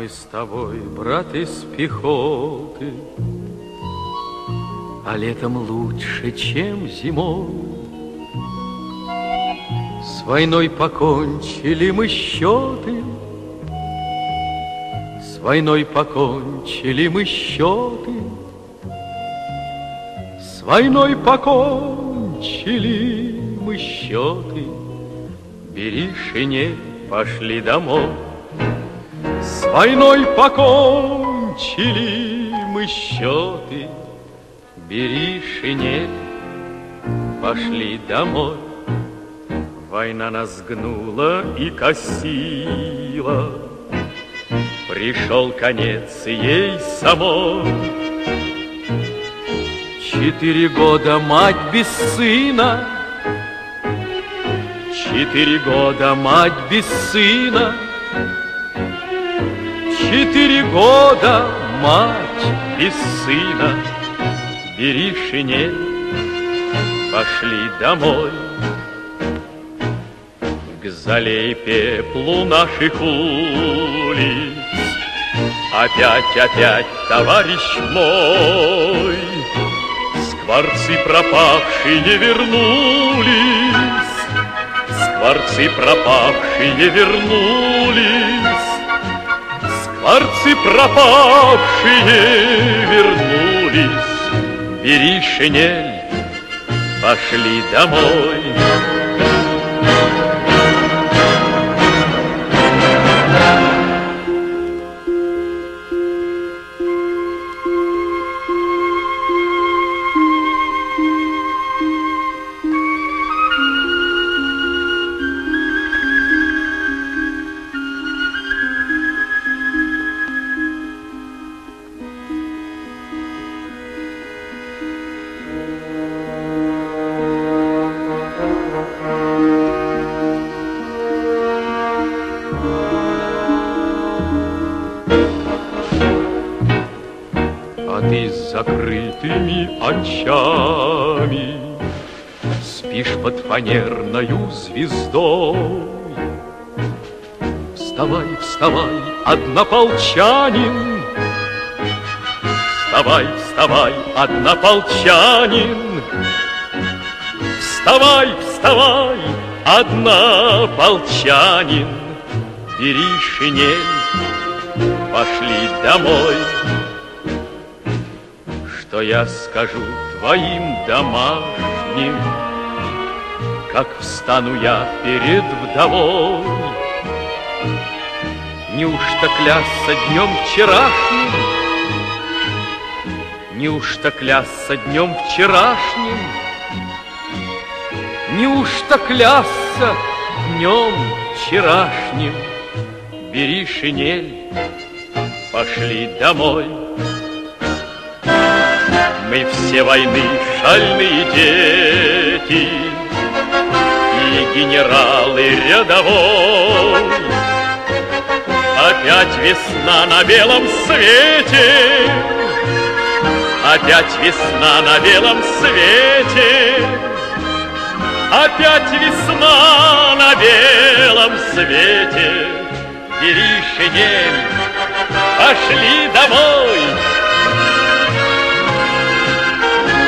Мы с тобой, брат, из пехоты, а летом лучше, чем зимой. С войной покончили мы счеты, с войной покончили мы счеты, с войной покончили мы счеты. Бери шинель, пошли домой. С войной покончили мы счеты. Бери шинель, пошли домой. Война нас гнула и косила, пришел конец ей самой. 4 года мать без сына, 4 года мать без сына, 4 года мать без сына. Бери шинель, пошли домой. К золе и пеплу наших улиц опять, товарищ мой, скворцы пропавшие не вернулись, скворцы пропавшие не вернулись, скворцы пропавшие вернулись. Бери шинель, пошли домой. А ты с закрытыми очами спишь под фанерною звездой. Вставай, вставай, однополчанин, вставай, вставай, однополчанин, вставай, вставай, однополчанин. Бери шинель, пошли домой. Что я скажу твоим домашним, как встану я перед вдовой? Неужто клясться днем вчерашним? Неужто клясться днем вчерашним? Неужто клясться днем вчерашним? Бери шинель, пошли домой. Мы все войны шальные дети, и генералы рядовой. Опять весна на белом свете, опять весна на белом свете, опять весна на белом свете. Бери шинель, пошли домой.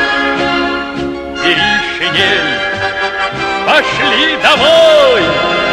Бери шинель, пошли домой.